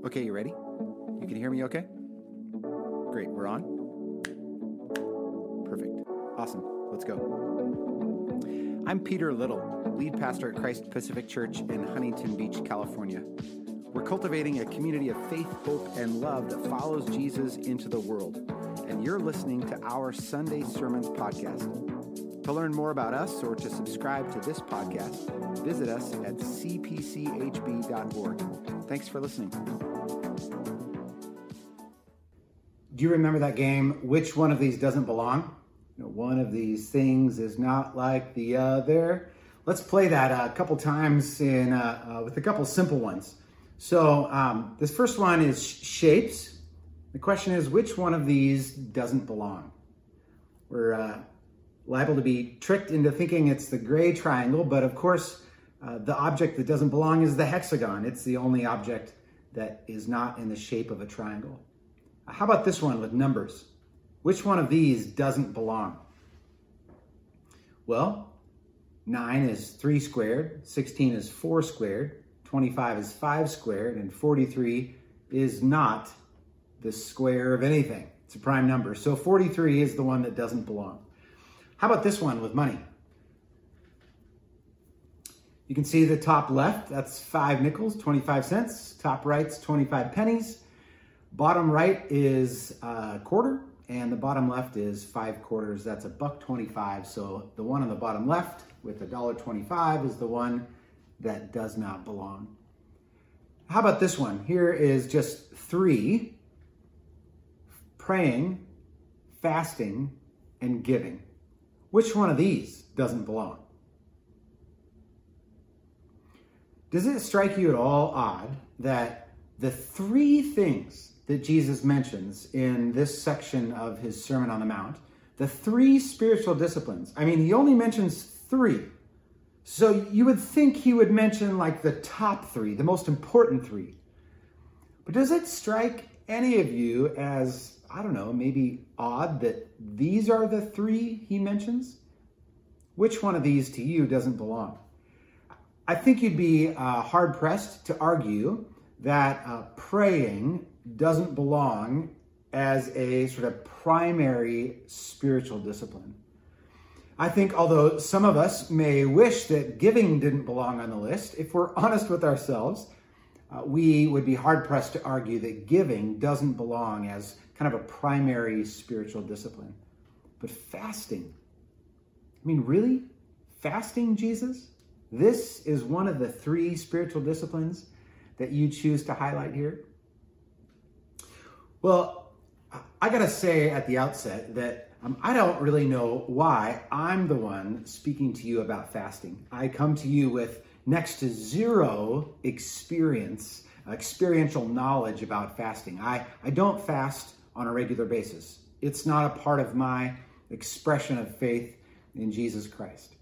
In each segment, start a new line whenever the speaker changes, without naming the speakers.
Okay, you ready? You can hear me okay? Great, we're on? Perfect. Awesome. Let's go. I'm Peter Little, lead pastor at Christ Pacific Church in Huntington Beach, California. We're cultivating a community of faith, hope, and love that follows Jesus into the world. And you're listening to our Sunday Sermons podcast. To learn more about us or to subscribe to this podcast, visit us at cpchb.org. Thanks for listening. Do you remember that game, Which One of These Doesn't Belong? One of these things is not like the other. Let's play that a couple times with a couple simple ones. So this first one is shapes. The question is, which one of these doesn't belong? We're liable to be tricked into thinking it's the gray triangle, but of course, the object that doesn't belong is the hexagon. It's the only object that is not in the shape of a triangle. How about this one with numbers? Which one of these doesn't belong? Well, 9 is 3 squared, 16 is 4 squared, 25 is 5 squared, and 43 is not the square of anything. It's a prime number. So 43 is the one that doesn't belong. How about this one with money? You can see the top left, that's 5 nickels, 25 cents. Top right's 25 pennies. Bottom right is a quarter, and the bottom left is 5 quarters. That's $1.25. So the one on the bottom left with $1.25 is the one that does not belong. How about this one? Here is just 3: praying, fasting, and giving. Which one of these doesn't belong? Does it strike you at all odd that the 3 things that Jesus mentions in this section of his Sermon on the Mount, the 3 spiritual disciplines, he only mentions 3. So you would think he would mention like the top 3, the most important 3. But does it strike any of you as, maybe odd that these are the 3 he mentions? Which one of these to you doesn't belong? I think you'd be hard-pressed to argue that praying doesn't belong as a sort of primary spiritual discipline. I think although some of us may wish that giving didn't belong on the list, if we're honest with ourselves, we would be hard-pressed to argue that giving doesn't belong as kind of a primary spiritual discipline. But fasting, really? Fasting, Jesus? This is one of the 3 spiritual disciplines that you choose to highlight here? Well, I gotta say at the outset that I don't really know why I'm the one speaking to you about fasting. I come to you with next to zero experiential knowledge about fasting. I don't fast on a regular basis. It's not a part of my expression of faith in Jesus Christ.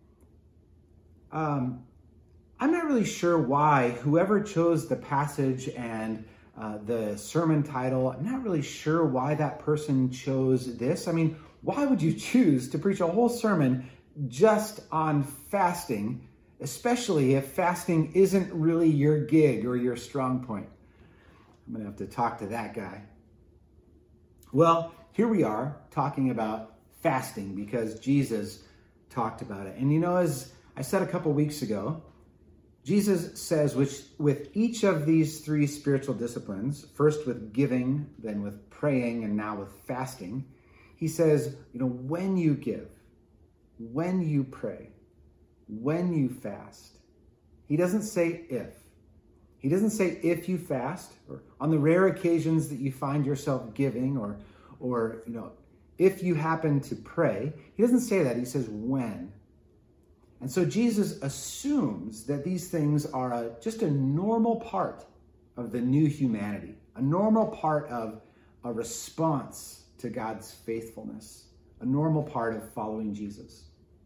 I'm not really sure why whoever chose the passage and the sermon title, I'm not really sure why that person chose this. Why would you choose to preach a whole sermon just on fasting, especially if fasting isn't really your gig or your strong point? I'm going to have to talk to that guy. Well, here we are talking about fasting because Jesus talked about it. And as I said a couple weeks ago, Jesus says with each of these 3 spiritual disciplines, first with giving, then with praying, and now with fasting, he says, when you give, when you pray, when you fast, he doesn't say if. He doesn't say if you fast, or on the rare occasions that you find yourself giving, or if you happen to pray. He doesn't say that. He says when. And so Jesus assumes that these things are just a normal part of the new humanity, a normal part of a response to God's faithfulness, a normal part of following Jesus.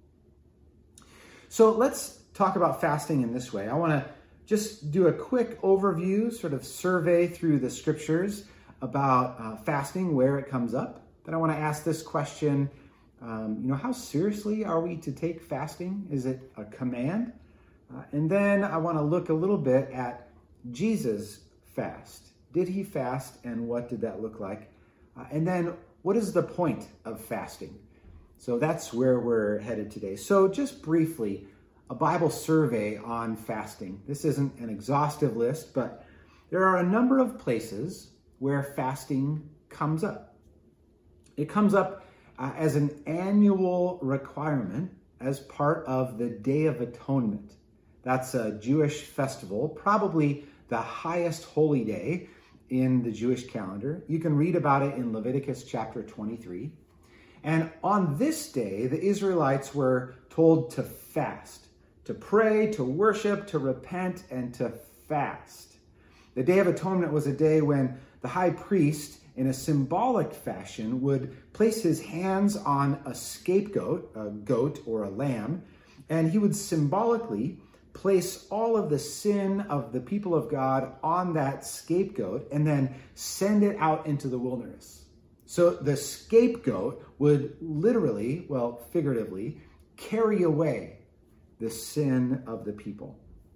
So let's talk about fasting in this way. I want to just do a quick overview, sort of survey through the scriptures about fasting, where it comes up. Then I want to ask this question. How seriously are we to take fasting? Is it a command? And then I want to look a little bit at Jesus' fast? Did he fast, and what did that look like? And then what is the point of fasting? So that's where we're headed today. So just briefly, a Bible survey on fasting. This isn't an exhaustive list, but there are a number of places where fasting comes up. It comes up as an annual requirement as part of the Day of Atonement. That's a Jewish festival, probably the highest holy day in the Jewish calendar. You can read about it in Leviticus chapter 23. And on this day, the Israelites were told to fast, to pray, to worship, to repent, and to fast. The Day of Atonement was a day when the high priest, in a symbolic fashion, would place his hands on a scapegoat, a goat or a lamb, and he would symbolically place all of the sin of the people of God on that scapegoat and then send it out into the wilderness. So the scapegoat would literally, well, figuratively, carry away the sin of the people.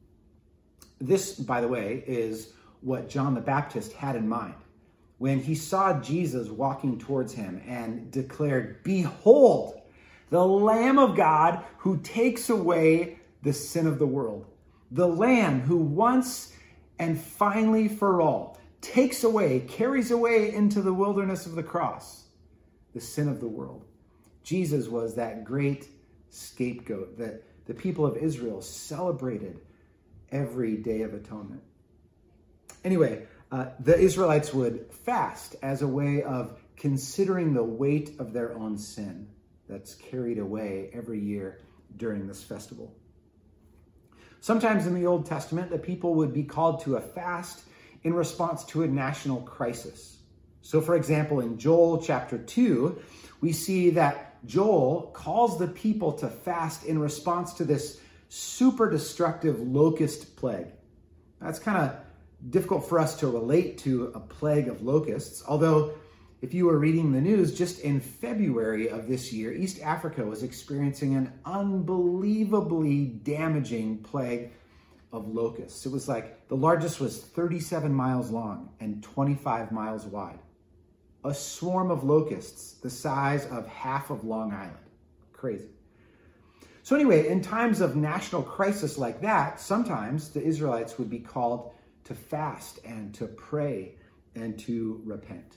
This, by the way, is what John the Baptist had in mind when he saw Jesus walking towards him and declared, "Behold, the Lamb of God who takes away the sin of the world. The Lamb who once and finally for all takes away, carries away into the wilderness of the cross, the sin of the world." Jesus was that great scapegoat that the people of Israel celebrated every Day of Atonement. Anyway, the Israelites would fast as a way of considering the weight of their own sin that's carried away every year during this festival. Sometimes in the Old Testament, the people would be called to a fast in response to a national crisis. So, for example, in Joel chapter 2, we see that Joel calls the people to fast in response to this super destructive locust plague. That's kind of difficult for us to relate to a plague of locusts, although if you were reading the news, just in February of this year, East Africa was experiencing an unbelievably damaging plague of locusts. It was like the largest was 37 miles long and 25 miles wide. A swarm of locusts the size of half of Long Island. Crazy. So anyway, in times of national crisis like that, sometimes the Israelites would be called to fast and to pray and to repent.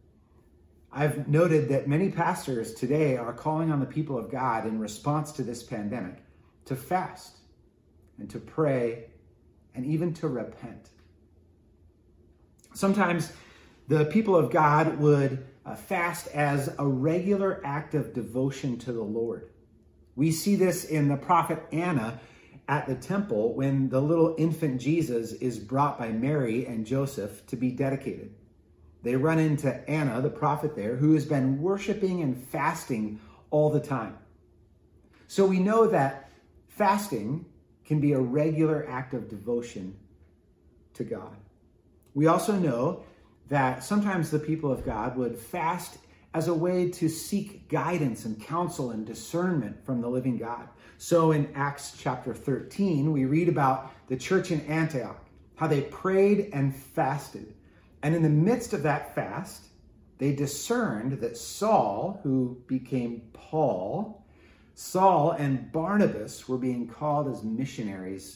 I've noted that many pastors today are calling on the people of God in response to this pandemic to fast and to pray and even to repent. Sometimes the people of God would fast as a regular act of devotion to the Lord. We see this in the prophet Anna at the temple when the little infant Jesus is brought by Mary and Joseph to be dedicated. They run into Anna, the prophet there, who has been worshiping and fasting all the time. So we know that fasting can be a regular act of devotion to God. We also know that sometimes the people of God would fast as a way to seek guidance and counsel and discernment from the living God. So in Acts chapter 13, we read about the church in Antioch, how they prayed and fasted. And in the midst of that fast, they discerned that Saul, who became Paul, Saul and Barnabas were being called as missionaries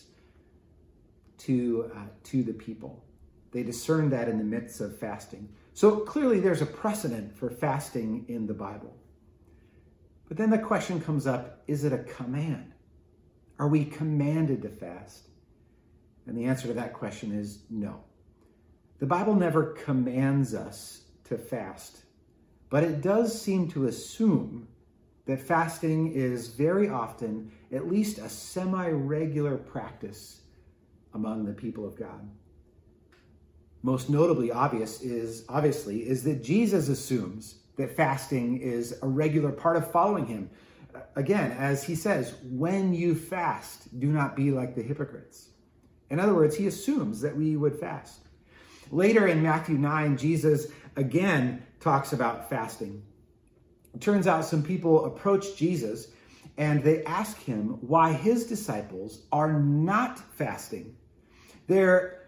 to the people. They discerned that in the midst of fasting. So clearly there's a precedent for fasting in the Bible. But then the question comes up, is it a command? Are we commanded to fast? And the answer to that question is no. The Bible never commands us to fast, but it does seem to assume that fasting is very often at least a semi-regular practice among the people of God. Most notably obviously is that Jesus assumes that fasting is a regular part of following him. Again, as he says, when you fast, do not be like the hypocrites. In other words, he assumes that we would fast. Later in Matthew 9, Jesus again talks about fasting. It turns out some people approach Jesus and they ask him why his disciples are not fasting. They're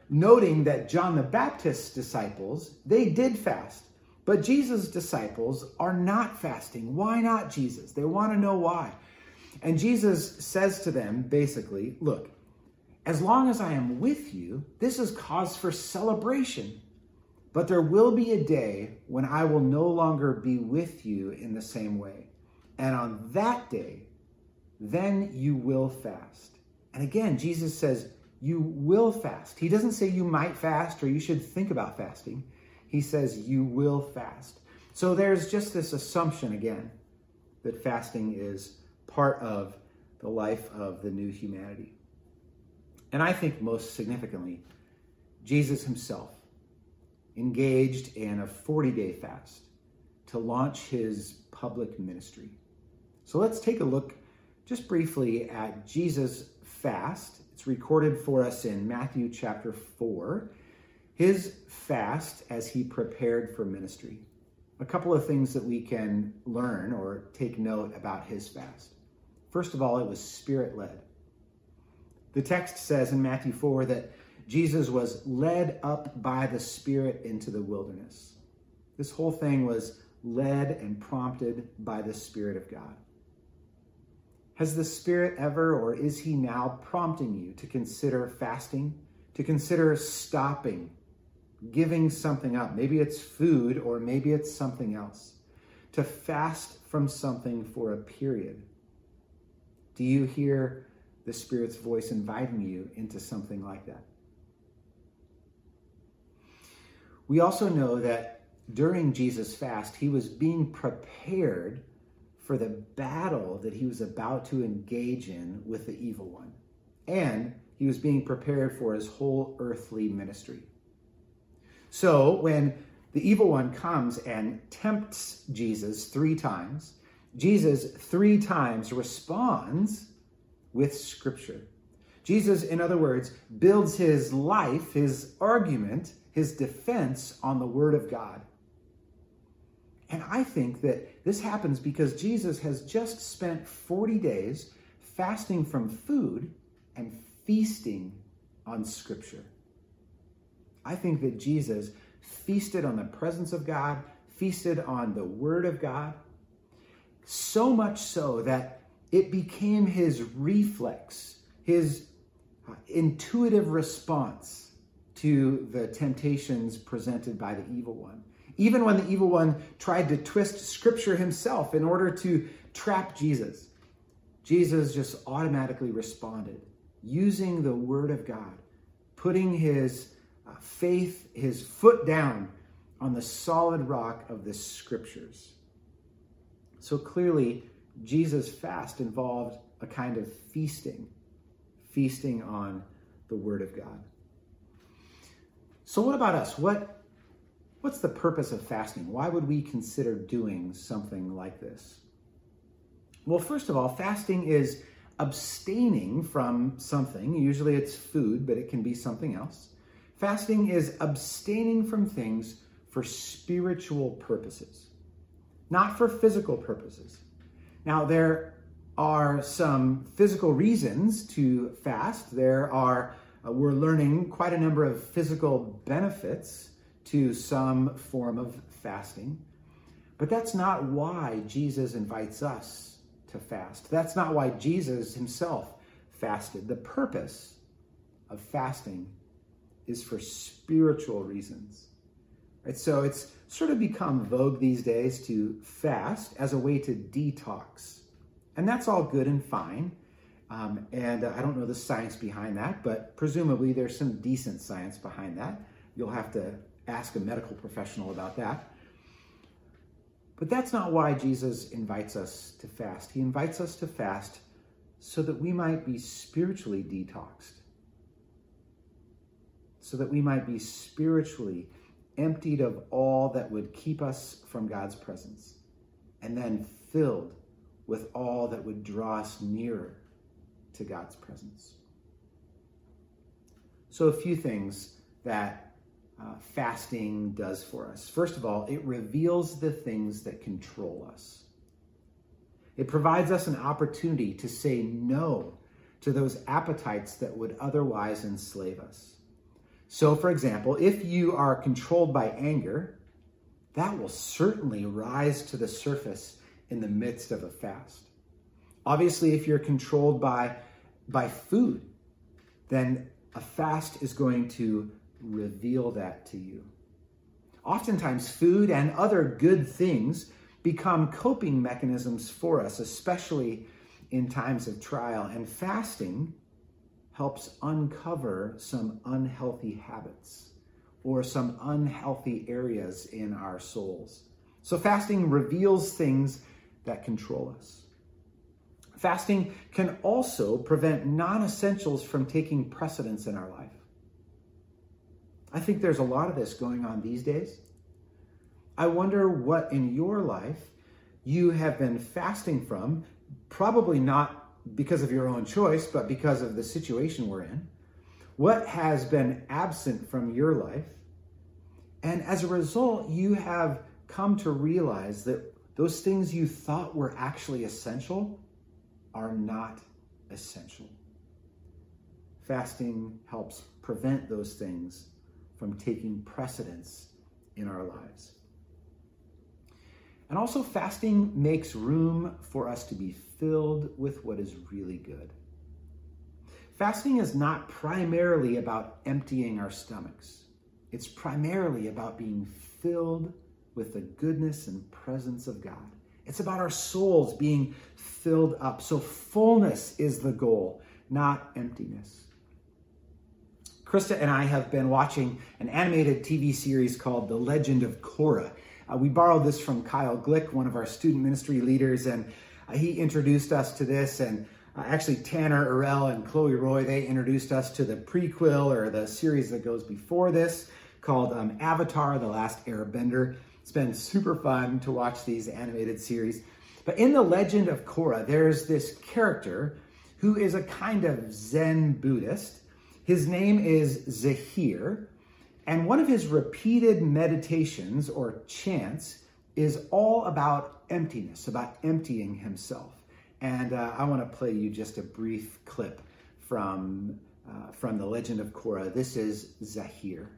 noting that John the Baptist's disciples, they did fast. But Jesus' disciples are not fasting. Why not, Jesus? They want to know why. And Jesus says to them, basically, look, as long as I am with you, this is cause for celebration. But there will be a day when I will no longer be with you in the same way. And on that day, then you will fast. And again, Jesus says, you will fast. He doesn't say you might fast or you should think about fasting. He says you will fast. So there's just this assumption again that fasting is part of the life of the new humanity. And I think most significantly, Jesus himself engaged in a 40-day fast to launch his public ministry. So let's take a look just briefly at Jesus' fast. It's recorded for us in Matthew chapter 4. His fast as he prepared for ministry. A couple of things that we can learn or take note about his fast. First of all, it was Spirit-led. The text says in Matthew 4 that Jesus was led up by the Spirit into the wilderness. This whole thing was led and prompted by the Spirit of God. Has the Spirit ever, or is he now prompting you to consider fasting, to consider stopping, giving something up? Maybe it's food or maybe it's something else. To fast from something for a period. Do you hear the Spirit's voice inviting you into something like that? We also know that during Jesus' fast, he was being prepared for the battle that he was about to engage in with the evil one. And he was being prepared for his whole earthly ministry. So when the evil one comes and tempts Jesus 3 times, Jesus 3 times responds with Scripture. Jesus, in other words, builds his life, his argument, his defense on the Word of God. And I think that this happens because Jesus has just spent 40 days fasting from food and feasting on Scripture. I think that Jesus feasted on the presence of God, feasted on the Word of God, so much so that it became his reflex, his intuitive response to the temptations presented by the evil one. Even when the evil one tried to twist Scripture himself in order to trap Jesus, Jesus just automatically responded, using the Word of God, putting his faith, his foot down on the solid rock of the Scriptures. So clearly, Jesus' fast involved a kind of feasting on the Word of God. So what about us? What's the purpose of fasting? Why would we consider doing something like this? Well, first of all, fasting is abstaining from something. Usually it's food, but it can be something else. Fasting is abstaining from things for spiritual purposes, not for physical purposes. Now, there are some physical reasons to fast. We're learning quite a number of physical benefits to some form of fasting. But that's not why Jesus invites us to fast. That's not why Jesus himself fasted. The purpose of fasting is for spiritual reasons. Right? So it's sort of become vogue these days to fast as a way to detox. And that's all good and fine. And I don't know the science behind that, but presumably there's some decent science behind that. You'll have to ask a medical professional about that. But that's not why Jesus invites us to fast. He invites us to fast so that we might be spiritually detoxed, so that we might be spiritually emptied of all that would keep us from God's presence, and then filled with all that would draw us nearer to God's presence. So a few things that fasting does for us. First of all, it reveals the things that control us. It provides us an opportunity to say no to those appetites that would otherwise enslave us. So, for example, if you are controlled by anger, that will certainly rise to the surface in the midst of a fast. Obviously, if you're controlled by food, then a fast is going to reveal that to you. Oftentimes, food and other good things become coping mechanisms for us, especially in times of trial. And fasting helps uncover some unhealthy habits or some unhealthy areas in our souls. So fasting reveals things that control us. Fasting can also prevent non-essentials from taking precedence in our life. I think there's a lot of this going on these days. I wonder what in your life you have been fasting from, probably not because of your own choice, but because of the situation we're in. What has been absent from your life? And as a result, you have come to realize that those things you thought were actually essential are not essential. Fasting helps prevent those things from taking precedence in our lives. And also, fasting makes room for us to be filled with what is really good. Fasting is not primarily about emptying our stomachs. It's primarily about being filled with the goodness and presence of God. It's about our souls being filled up. So fullness is the goal, not emptiness. Krista and I have been watching an animated TV series called The Legend of Korra. We borrowed this from Kyle Glick, one of our student ministry leaders, and he introduced us to this. And actually, Tanner Arell and Chloe Roy, they introduced us to the prequel or the series that goes before this called Avatar: The Last Airbender. It's been super fun to watch these animated series. But in The Legend of Korra, there's this character who is a kind of Zen Buddhist. His name is Zahir. And one of his repeated meditations or chants is all about emptiness, about emptying himself. And I want to play you just a brief clip from The Legend of Korra. This is Zahir.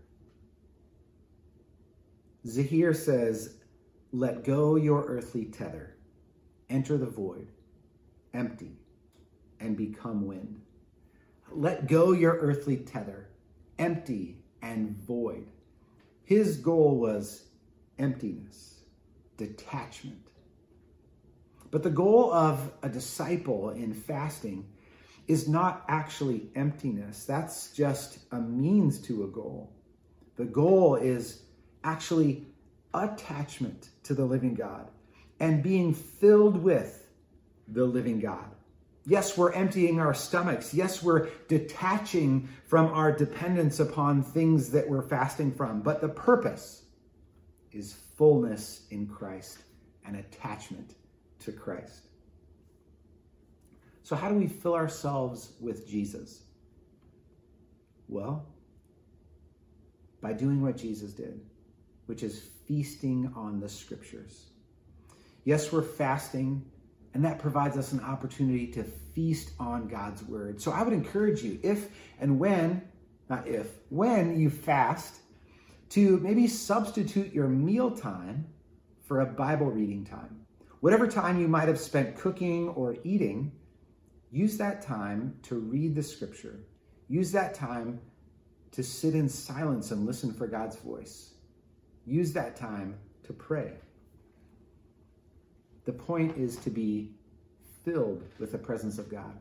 Zahir says, "Let go your earthly tether, enter the void, empty, and become wind." Let go your earthly tether, empty and void. His goal was emptiness, detachment. But the goal of a disciple in fasting is not actually emptiness. That's just a means to a goal. The goal is actually attachment to the living God and being filled with the living God. Yes, we're emptying our stomachs. Yes, we're detaching from our dependence upon things that we're fasting from. But the purpose is fullness in Christ and attachment to Christ. So how do we fill ourselves with Jesus? Well, by doing what Jesus did, which is feasting on the scriptures. Yes, we're fasting, and that provides us an opportunity to feast on God's word. So I would encourage you, when you fast, to maybe substitute your meal time for a Bible reading time. Whatever time you might have spent cooking or eating, use that time to read the scripture. Use that time to sit in silence and listen for God's voice. Use that time to pray. The point is to be filled with the presence of God.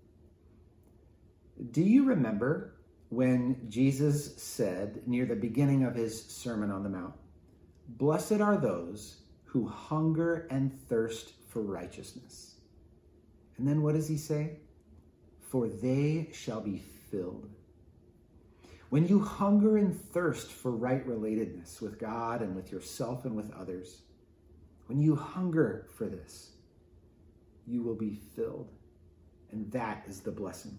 Do you remember when Jesus said near the beginning of his Sermon on the Mount, "Blessed are those who hunger and thirst for righteousness"? And then what does he say? "For they shall be filled." When you hunger and thirst for right relatedness with God and with yourself and with others, when you hunger for this, you will be filled. And that is the blessing.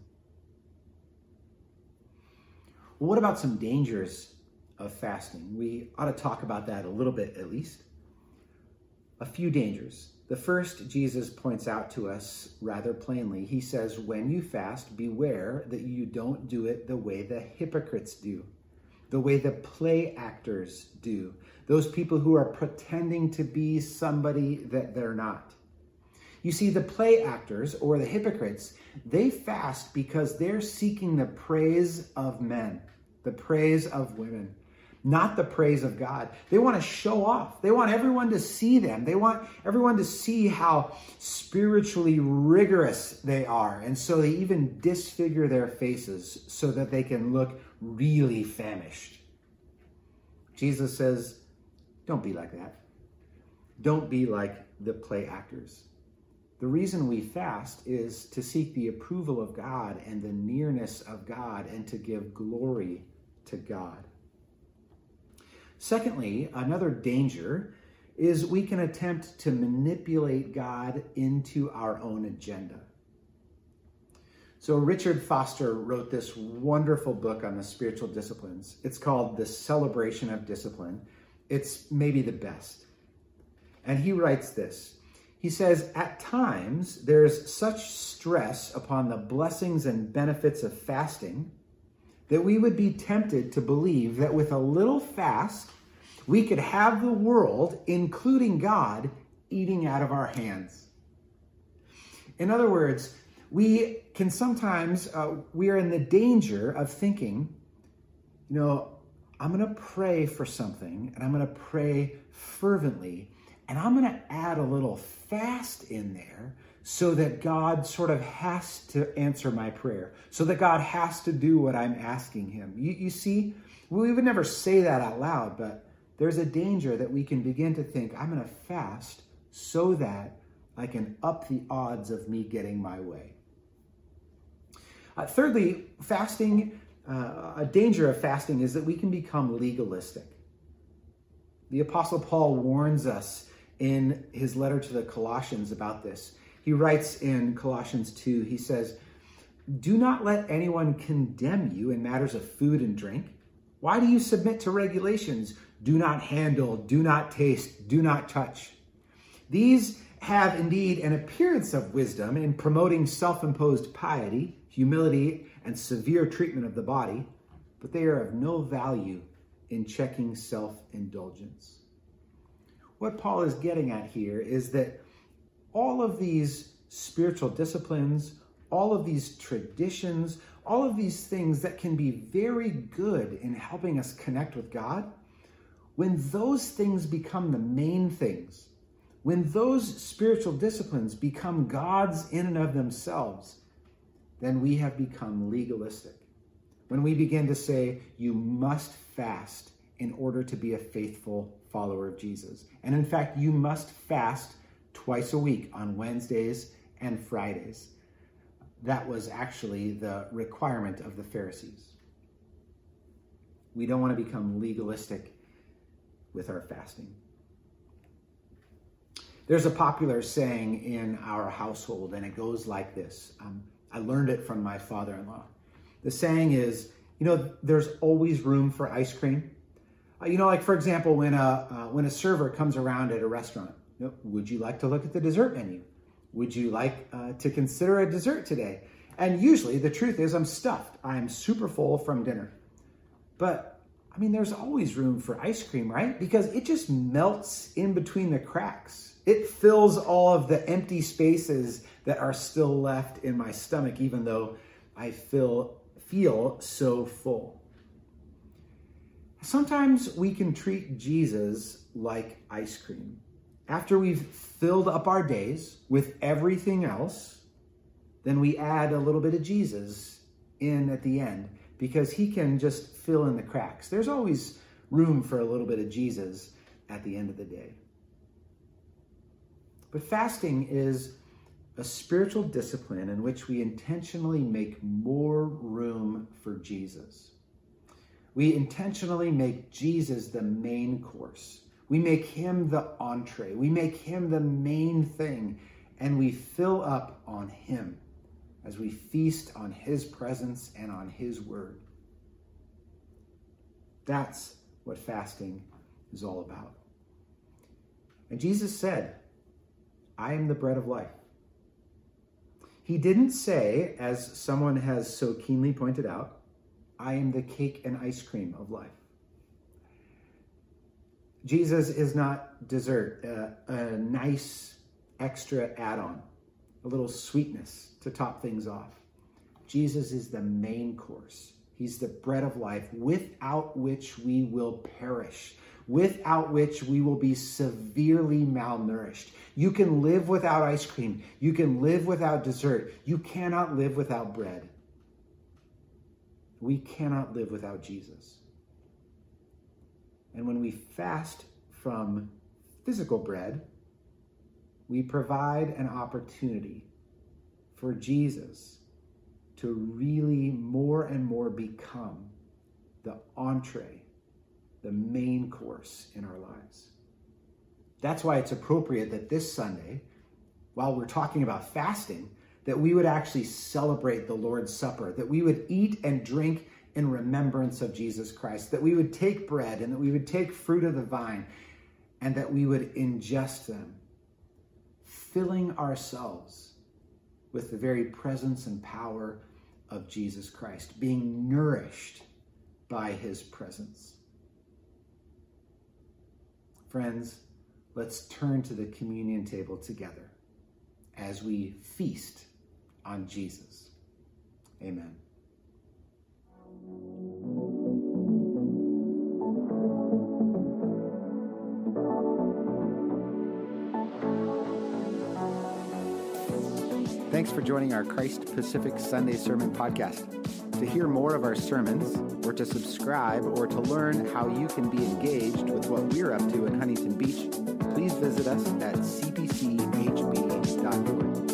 Well, what about some dangers of fasting? We ought to talk about that a little bit at least. A few dangers. The first, Jesus points out to us rather plainly. He says, when you fast, beware that you don't do it the way the hypocrites do. the way the play actors do, those people who are pretending to be somebody that they're not. You see, the play actors or the hypocrites, they fast because they're seeking the praise of men, the praise of women, not the praise of God. They want to show off. They want everyone to see them. They want everyone to see how spiritually rigorous they are. And so they even disfigure their faces so that they can look really famished. Jesus says, don't be like that. Don't be like the play actors. The reason we fast is to seek the approval of God and the nearness of God and to give glory to God. Secondly, another danger is we can attempt to manipulate God into our own agenda. So Richard Foster wrote this wonderful book on the spiritual disciplines. It's called The Celebration of Discipline. It's maybe the best. And he writes this. He says, at times, there's such stress upon the blessings and benefits of fasting that we would be tempted to believe that with a little fast, we could have the world, including God, eating out of our hands. In other words, we can sometimes, we are in the danger of thinking, I'm going to pray for something, and I'm going to pray fervently, and I'm going to add a little fast in there so that God sort of has to answer my prayer, so that God has to do what I'm asking him. You see, we would never say that out loud, but there's a danger that we can begin to think, I'm going to fast so that I can up the odds of me getting my way. Thirdly, fasting, a danger of fasting is that we can become legalistic. The Apostle Paul warns us in his letter to the Colossians about this. He writes in Colossians 2, he says, do not let anyone condemn you in matters of food and drink. Why do you submit to regulations? Do not handle, do not taste, do not touch. These have indeed an appearance of wisdom in promoting self-imposed piety, humility, and severe treatment of the body, but they are of no value in checking self-indulgence. What Paul is getting at here is that all of these spiritual disciplines, all of these traditions, all of these things that can be very good in helping us connect with God, when those things become the main things, when those spiritual disciplines become gods in and of themselves, then we have become legalistic. When we begin to say, you must fast in order to be a faithful follower of Jesus. And in fact, you must fast twice a week on Wednesdays and Fridays. That was actually the requirement of the Pharisees. We don't want to become legalistic with our fasting. There's a popular saying in our household, and it goes like this. I learned it from my father-in-law. The saying is, there's always room for ice cream. Like for example, when a server comes around at a restaurant, would you like to look at the dessert menu? Would you like to consider a dessert today? And usually the truth is I'm stuffed. I'm super full from dinner. But there's always room for ice cream, right? Because it just melts in between the cracks. It fills all of the empty spaces that are still left in my stomach, even though I feel so full. Sometimes we can treat Jesus like ice cream. After we've filled up our days with everything else, then we add a little bit of Jesus in at the end because he can just fill in the cracks. There's always room for a little bit of Jesus at the end of the day. But fasting is a spiritual discipline in which we intentionally make more room for Jesus. We intentionally make Jesus the main course. We make him the entree. We make him the main thing, and we fill up on him as we feast on his presence and on his word. That's what fasting is all about. And Jesus said, I am the bread of life. He didn't say, as someone has so keenly pointed out, I am the cake and ice cream of life. Jesus is not dessert, a nice extra add-on, a little sweetness to top things off. Jesus is the main course. He's the bread of life, without which we will perish, without which we will be severely malnourished. You can live without ice cream. You can live without dessert. You cannot live without bread. We cannot live without Jesus. And when we fast from physical bread, we provide an opportunity for Jesus to really more and more become the entree, the main course in our lives. That's why it's appropriate that this Sunday, while we're talking about fasting, that we would actually celebrate the Lord's Supper, that we would eat and drink in remembrance of Jesus Christ, that we would take bread and that we would take fruit of the vine and that we would ingest them, filling ourselves with the very presence and power of Jesus Christ, being nourished by his presence. Friends, let's turn to the communion table together as we feast on Jesus. Amen. Thanks for joining our Christ Pacific Sunday Sermon Podcast. To hear more of our sermons, or to subscribe, or to learn how you can be engaged with what we're up to in Huntington Beach, please visit us at cpchb.org.